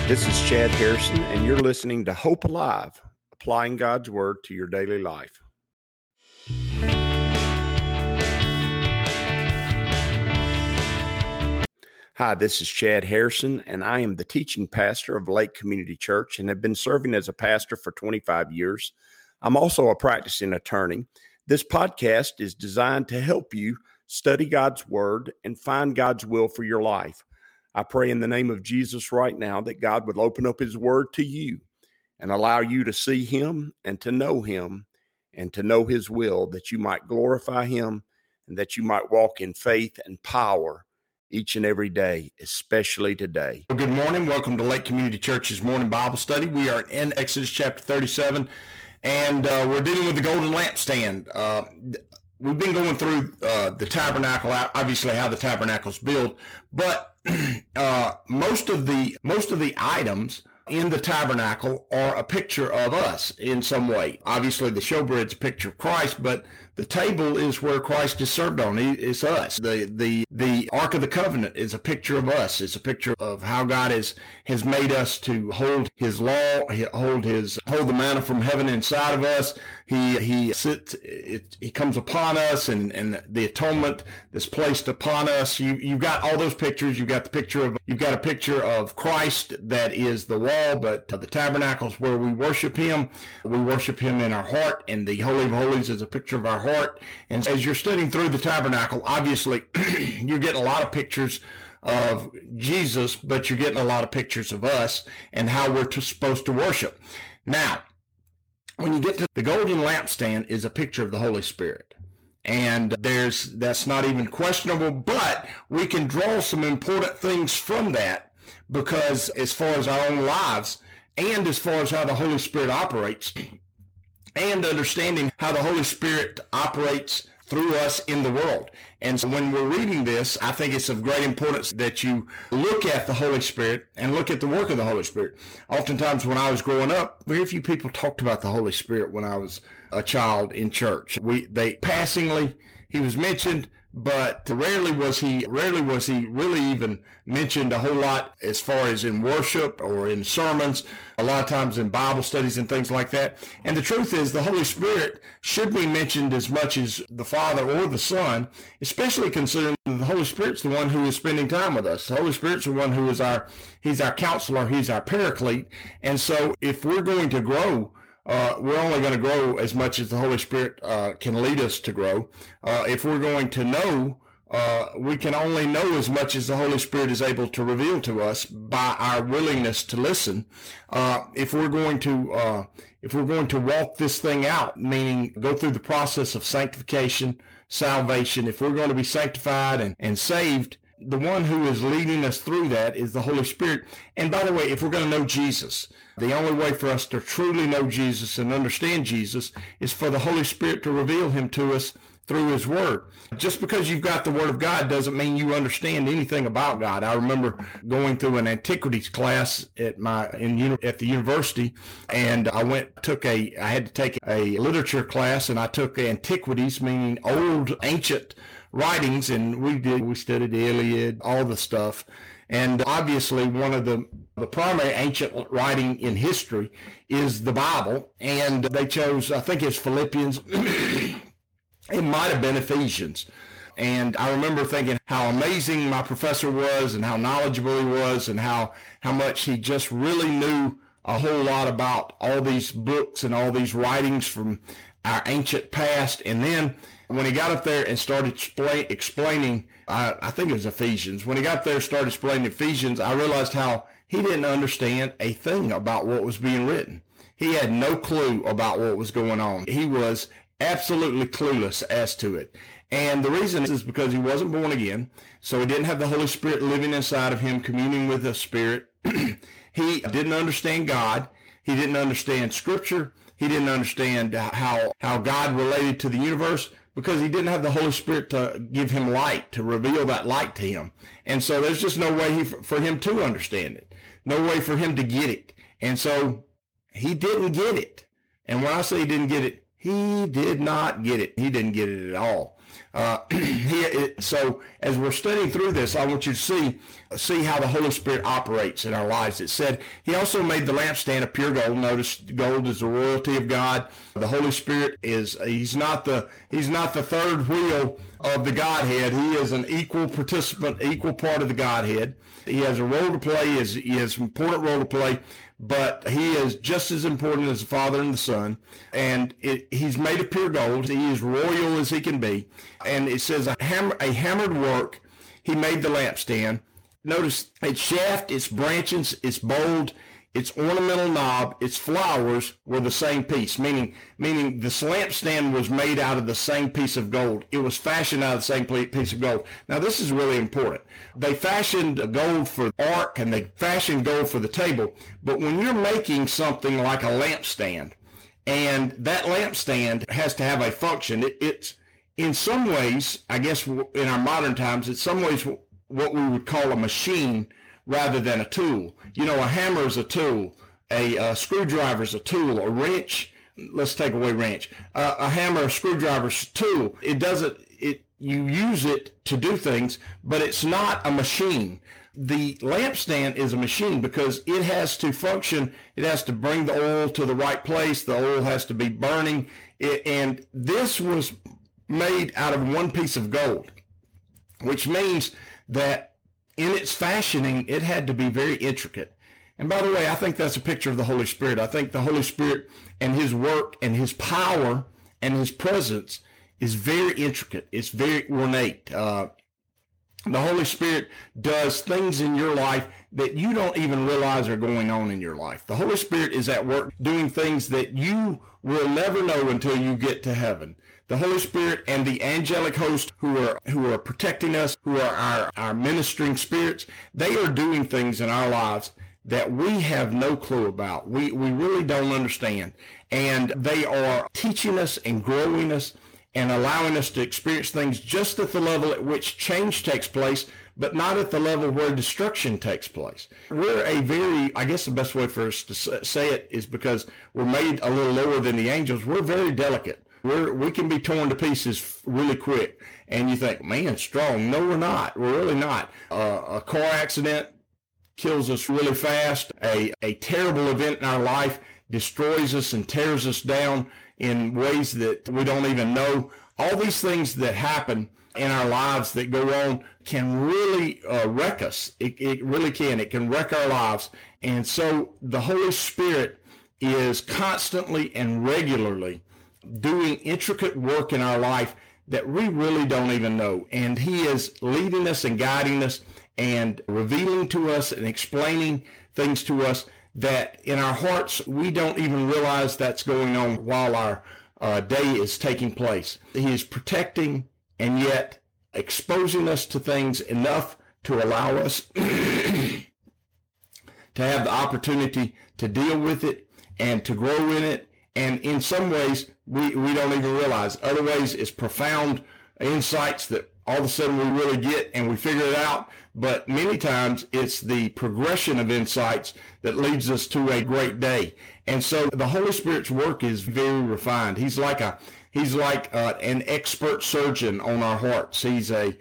This is Chad Harrison, and you're listening to Hope Alive, applying God's Word to your daily life. Hi, this is Chad Harrison, and I am the teaching pastor of Lake Community Church and have been serving as a pastor for 25 years. I'm also a practicing attorney. This podcast is designed to help you study God's Word and find God's will for your life. I pray in the name of Jesus right now that God would open up His Word to you and allow you to see Him and to know His will, that you might glorify Him and that you might walk in faith and power each and every day, especially today. Well, good morning. Welcome to Lake Community Church's morning Bible study. We are in Exodus chapter 37, and we're dealing with the golden lampstand. We've been going through the tabernacle, obviously how the tabernacle's built, but most of the items in the tabernacle are a picture of us in some way. Obviously, the showbread's a picture of Christ, but the table is where Christ is served on. It's us. The Ark of the Covenant is a picture of us. It's a picture of how God has made us to hold His law, hold the manna from heaven inside of us. He comes upon us, and the atonement that's placed upon us. You've got all those pictures. You've got a picture of Christ that is the wall, but the tabernacle is where we worship Him. We worship Him in our heart, and the Holy of Holies is a picture of our heart. And as you're studying through the tabernacle, obviously you're getting a lot of pictures of Jesus, but you're getting a lot of pictures of us and how we're supposed to worship. Now, when you get to the golden lampstand is a picture of the Holy Spirit. And that's not even questionable, but we can draw some important things from that, because as far as our own lives and as far as how the Holy Spirit operates, and understanding how the Holy Spirit operates through us in the world. And so when we're reading this, I think it's of great importance that you look at the Holy Spirit and look at the work of the Holy Spirit. Oftentimes when I was growing up, very few people talked about the Holy Spirit when I was a child in church. Passingly, He was mentioned, but rarely was he really even mentioned a whole lot as far as in worship or in sermons, a lot of times in Bible studies and things like that. And the truth is, the Holy Spirit should be mentioned as much as the Father or the Son, especially considering the Holy Spirit's the one who is spending time with us. The Holy Spirit's the one who is He's our counselor, He's our paraclete. And so if we're going to grow, we're only going to grow as much as the Holy Spirit can lead us to grow. If we're going to know, we can only know as much as the Holy Spirit is able to reveal to us by our willingness to listen. If we're going to walk this thing out, meaning go through the process of sanctification, salvation, if we're going to be sanctified and saved, the one who is leading us through that is the Holy Spirit. And by the way, if we're going to know Jesus, the only way for us to truly know Jesus and understand Jesus is for the Holy Spirit to reveal Him to us through His Word. Just because you've got the Word of God doesn't mean you understand anything about God. I remember going through an antiquities class at the university, and I had to take a literature class, and I took antiquities, meaning old, ancient writings, and we studied the Iliad, all the stuff. And obviously one of the primary ancient writing in history is the Bible, and they chose, I think it's Philippians, it might have been Ephesians. And I remember thinking how amazing my professor was and how knowledgeable he was and how much he just really knew a whole lot about all these books and all these writings from our ancient past. And then when he got up there and started explaining, I think it was Ephesians. When he got there and started explaining Ephesians, I realized how he didn't understand a thing about what was being written. He had no clue about what was going on. He was absolutely clueless as to it. And the reason is because he wasn't born again, so he didn't have the Holy Spirit living inside of him, communing with the Spirit. He didn't understand God. He didn't understand Scripture. He didn't understand how God related to the universe, because he didn't have the Holy Spirit to give him light, to reveal that light to him. And so there's just no way for him to understand it, no way for him to get it. And so he didn't get it. And when I say he didn't get it, he did not get it. He didn't get it at all. So as we're studying through this, I want you to see how the Holy Spirit operates in our lives. It said he also made the lampstand of pure gold. Notice gold is the royalty of God. The Holy Spirit he's not the third wheel of the Godhead. He is an equal participant, equal part of the Godhead. He has a role to play. He has an important role to play, but he is just as important as the Father and the Son. And he's made of pure gold. He is royal as he can be. And it says a hammered work. He made the lampstand. Notice its shaft, its branches, its bold, its ornamental knob, its flowers were the same piece, meaning this lampstand was made out of the same piece of gold. It was fashioned out of the same piece of gold. Now, this is really important. They fashioned gold for the ark and they fashioned gold for the table. But when you're making something like a lampstand, and that lampstand has to have a function, it's in some ways, I guess in our modern times, it's some ways what we would call a machine rather than a tool. You know, a hammer is a tool, a screwdriver is a tool, a wrench, let's take away wrench, a hammer, a screwdriver is a tool. You use it to do things, but it's not a machine. The lampstand is a machine because it has to function. It has to bring the oil to the right place. The oil has to be burning. And this was made out of one piece of gold, which means that in its fashioning, it had to be very intricate. And by the way, I think that's a picture of the Holy Spirit. I think the Holy Spirit and his work and his power and his presence is very intricate. It's very ornate. The Holy Spirit does things in your life that you don't even realize are going on in your life. The Holy Spirit is at work doing things that you will never know until you get to heaven. The Holy Spirit and the angelic host who are protecting us, who are our ministering spirits, they are doing things in our lives that we have no clue about. We really don't understand. And they are teaching us and growing us and allowing us to experience things just at the level at which change takes place, but not at the level where destruction takes place. We're I guess the best way for us to say it is because we're made a little lower than the angels. We're very delicate. We can be torn to pieces really quick. And you think, man, strong. No, we're not. We're really not. A car accident kills us really fast. A terrible event in our life destroys us and tears us down in ways that we don't even know. All these things that happen in our lives that go on can really wreck us. It really can. It can wreck our lives. And so the Holy Spirit is constantly and regularly doing intricate work in our life that we really don't even know. And he is leading us and guiding us and revealing to us and explaining things to us that in our hearts we don't even realize that's going on while our day is taking place. He is protecting and yet exposing us to things enough to allow us to have the opportunity to deal with it and to grow in it. And in some ways, we don't even realize. Other ways, it's profound insights that all of a sudden we really get and we figure it out. But many times, it's the progression of insights that leads us to a great day. And so the Holy Spirit's work is very refined. He's like an expert surgeon on our hearts. He's a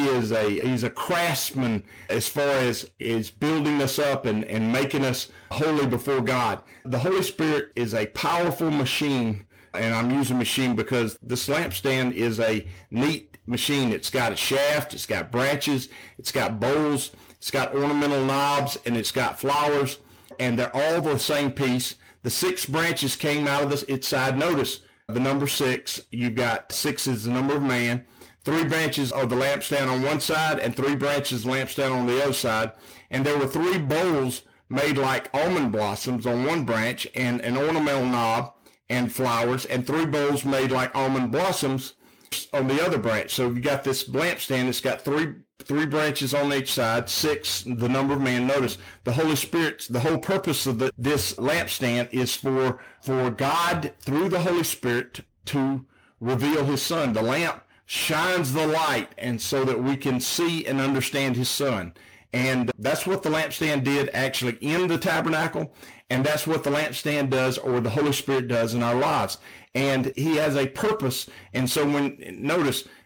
craftsman as far as building us up and making us holy before God. The Holy Spirit is a powerful machine, and I'm using machine because this lampstand is a neat machine. It's got a shaft, it's got branches, it's got bowls, it's got ornamental knobs, and it's got flowers, and they're all the same piece. The 6 branches came out of its side. Notice the number 6. You've got 6 is the number of man. 3 branches of the lampstand on one side and 3 branches lampstand on the other side. And there were 3 bowls made like almond blossoms on one branch and an ornamental knob and flowers, and 3 bowls made like almond blossoms on the other branch. So you got this lampstand. It's got three branches on each side, 6, the number of man. Notice the Holy Spirit, the whole purpose of this lampstand is for God through the Holy Spirit to reveal his Son. The lamp shines the light, and so that we can see and understand his Son. And that's what the lampstand did actually in the tabernacle, and that's what the lampstand does, or the Holy Spirit does in our lives. And he has a purpose. And so notice,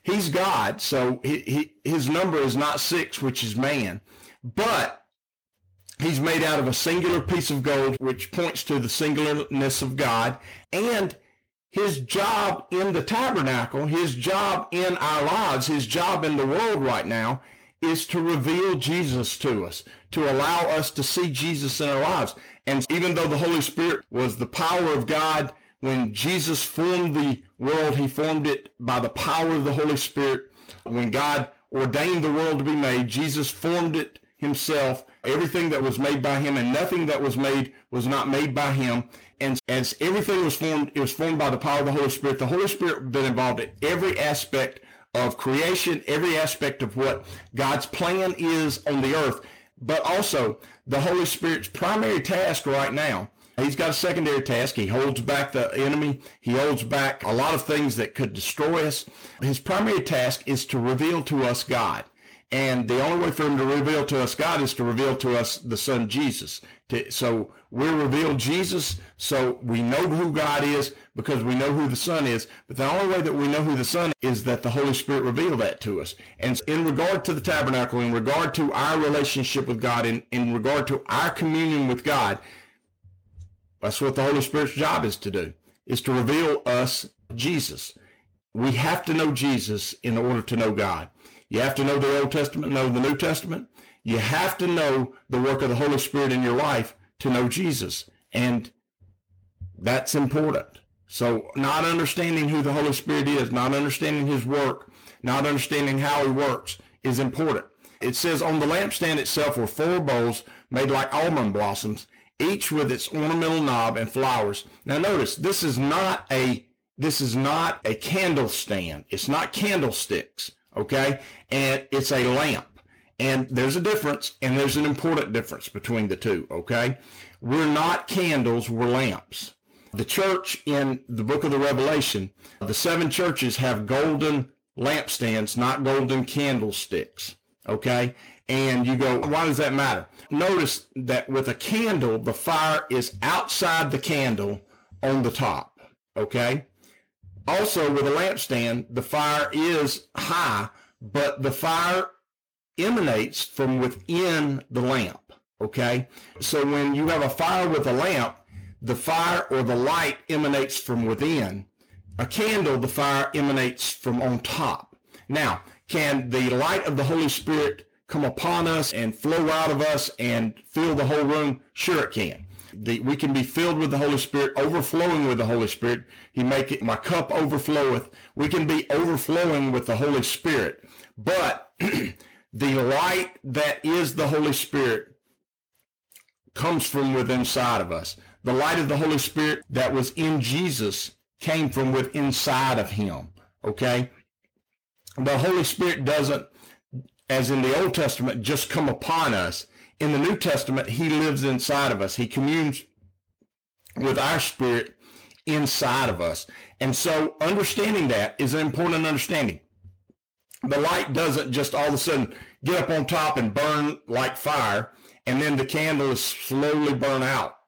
He's God, so his number is not 6, which is man, but he's made out of a singular piece of gold, which points to the singularness of God. And his job in the tabernacle, his job in our lives, his job in the world right now is to reveal Jesus to us, to allow us to see Jesus in our lives. And even though the Holy Spirit was the power of God, when Jesus formed the world, he formed it by the power of the Holy Spirit. When God ordained the world to be made, Jesus formed it himself. Everything that was made by him, and nothing that was made was not made by him. And as everything was formed, it was formed by the power of the Holy Spirit. The Holy Spirit been involved in every aspect of creation, every aspect of what God's plan is on the earth. But also, the Holy Spirit's primary task right now, he's got a secondary task. He holds back the enemy. He holds back a lot of things that could destroy us. His primary task is to reveal to us God. And the only way for him to reveal to us God is to reveal to us the Son Jesus. So we reveal Jesus so we know who God is because we know who the Son is. But the only way that we know who the Son is that the Holy Spirit reveal that to us. And in regard to the tabernacle, in regard to our relationship with God, in regard to our communion with God, that's what the Holy Spirit's job is to do, is to reveal us Jesus. We have to know Jesus in order to know God. You have to know the Old Testament, know the New Testament. You have to know the work of the Holy Spirit in your life to know Jesus. And that's important. So not understanding who the Holy Spirit is, not understanding his work, not understanding how he works is important. It says on the lampstand itself were 4 bowls made like almond blossoms, each with its ornamental knob and flowers. Now notice, this is not a candle stand. It's not candlesticks. Okay, and it's a lamp, and there's a difference, and there's an important difference between the two. Okay, we're not candles, we're lamps. The church in the book of the Revelation, the 7 churches have golden lampstands, not golden candlesticks. Okay, and you go, why does that matter? Notice that with a candle, the fire is outside the candle on the top. Okay. Also, with a lampstand, the fire is high, but the fire emanates from within the lamp, okay? So when you have a fire with a lamp, the fire or the light emanates from within. A candle, the fire emanates from on top. Now, can the light of the Holy Spirit come upon us and flow out of us and fill the whole room? Sure it can. We can be filled with the Holy Spirit, overflowing with the Holy Spirit. He make it, my cup overfloweth. We can be overflowing with the Holy Spirit. But the light that is the Holy Spirit comes from within inside of us. The light of the Holy Spirit that was in Jesus came from within inside of him. Okay? The Holy Spirit doesn't, as in the Old Testament, just come upon us. In the New Testament, he lives inside of us. He communes with our spirit inside of us. And so understanding that is an important understanding. The light doesn't just all of a sudden get up on top and burn like fire, and then the candle is slowly burn out.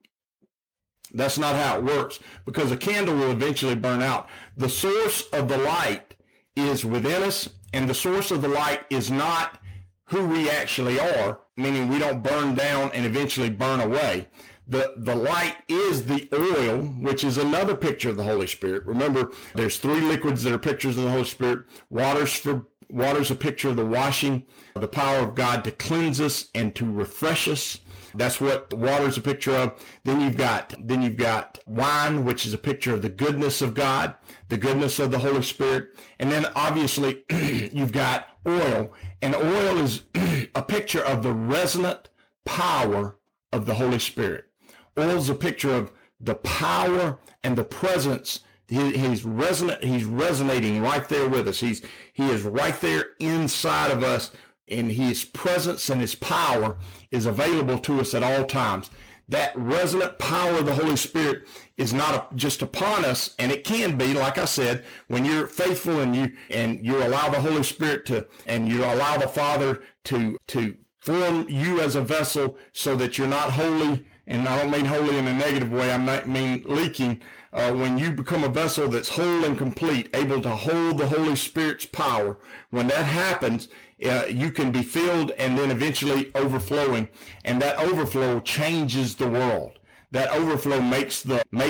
That's not how it works, because a candle will eventually burn out. The source of the light is within us, and the source of the light is not who we actually are, meaning we don't burn down and eventually burn away. The light is the oil, which is another picture of the Holy Spirit. Remember, there's 3 liquids that are pictures of the Holy Spirit. Water's a picture of the washing, the power of God to cleanse us and to refresh us. That's what water's a picture of. Then you've got wine, which is a picture of the goodness of God, the goodness of the Holy Spirit. And then obviously you've got oil, and oil is a picture of the resonant power of the Holy Spirit. Oil is a picture of the power and the presence. He's resonating right there with us. He is right there inside of us, and his presence and his power is available to us at all times. That resonant power of the Holy Spirit is not just upon us, and it can be, like I said, when you're faithful and you allow the Holy Spirit and you allow the Father to form you as a vessel so that you're not holy and I don't mean holy in a negative way, I mean leaking. When you become a vessel that's whole and complete, able to hold the Holy Spirit's power, when that happens, you can be filled and then eventually overflowing, and that overflow changes the world. That overflow makes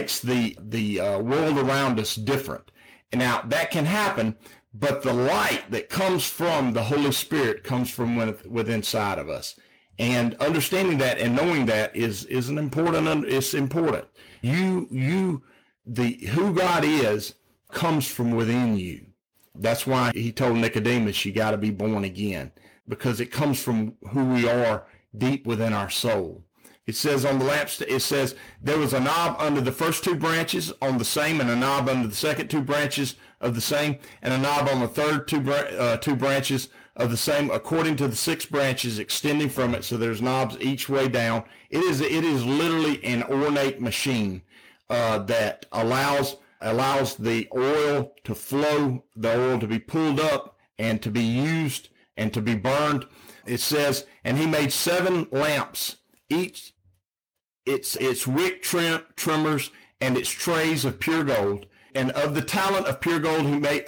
the world around us different. And now that can happen, but the light that comes from the Holy Spirit comes from within inside of us. And understanding that and knowing that is an important. It's important. Who God is comes from within you. That's why he told Nicodemus, you got to be born again, because it comes from who we are deep within our soul. It says on the lampstand, it says there was a knob under the first two branches on the same, and a knob under the second two branches of the same, and a knob on the third two branches of the same, according to the 6 branches extending from it. So there's knobs each way down. It is literally an ornate machine that allows the oil to flow, the oil to be pulled up and to be used and to be burned. It says, and he made 7 lamps, each its wick trimmers and its trays of pure gold. And of a talent of pure gold he made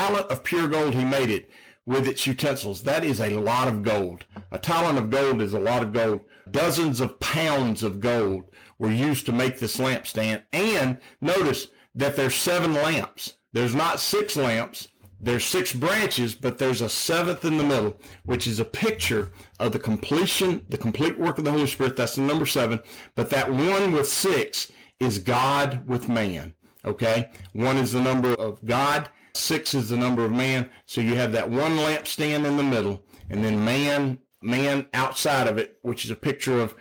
it with its utensils. That is a lot of gold. A talent of gold is a lot of gold. Dozens of pounds of gold were used to make this lampstand. And notice that there's 7 lamps. There's not 6 lamps. There's 6 branches, but there's a 7th in the middle, which is a picture of the complete work of the Holy Spirit. That's the number 7. But that 1 with 6 is God with man. Okay? 1 is the number of God. 6 is the number of man. So you have that 1 lampstand in the middle, and then man outside of it, which is a picture of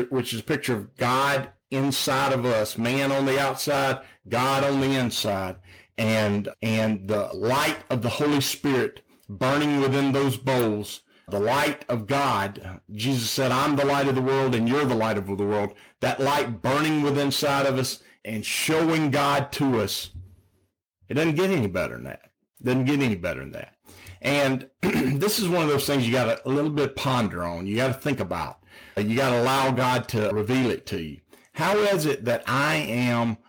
God inside of us. Man on the outside, God on the inside. And the light of the Holy Spirit burning within those bowls, the light of God. Jesus said, I'm the light of the world and you're the light of the world. That light burning within inside of us and showing God to us. It doesn't get any better than that. And this is one of those things you got to a little bit ponder on. You got to think about. You got to allow God to reveal it to you. How is it that I am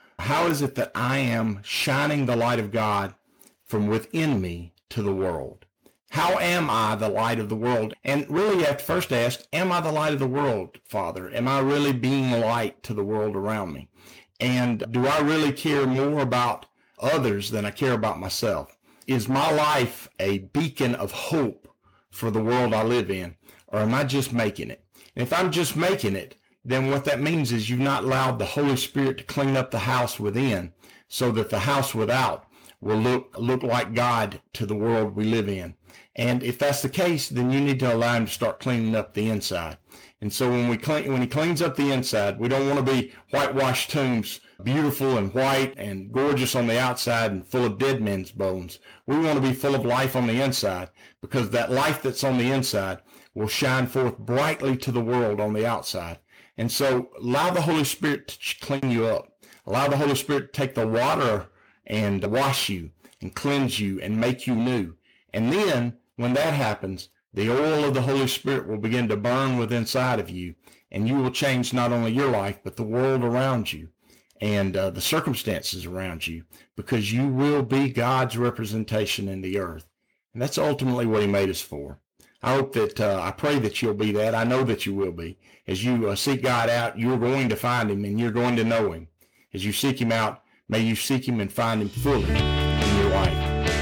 shining the light of God from within me to the world? How am I the light of the world? And really you have to first ask, am I the light of the world, Father? Am I really being light to the world around me? And do I really care more about others than I care about myself? Is my life a beacon of hope for the world I live in? Or am I just making it? And if I'm just making it, then what that means is you've not allowed the Holy Spirit to clean up the house within, so that the house without will look like God to the world we live in. And if that's the case, then you need to allow him to start cleaning up the inside. And so when he cleans up the inside, we don't want to be whitewashed tombs, beautiful and white and gorgeous on the outside and full of dead men's bones. We want to be full of life on the inside, because that life that's on the inside will shine forth brightly to the world on the outside. And so allow the Holy Spirit to clean you up. Allow the Holy Spirit to take the water and wash you and cleanse you and make you new. And then when that happens, the oil of the Holy Spirit will begin to burn within inside of you, and you will change not only your life, but the world around you and the circumstances around you, because you will be God's representation in the earth. And that's ultimately what he made us for. I hope that, I pray that you'll be that. I know that you will be. As you seek God out, you're going to find him and you're going to know him. As you seek him out, may you seek him and find him fully in your life.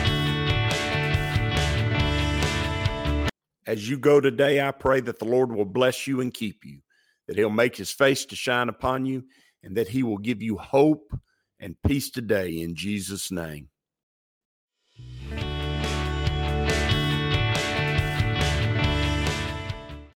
As you go today, I pray that the Lord will bless you and keep you, that he'll make his face to shine upon you, and that he will give you hope and peace today in Jesus' name.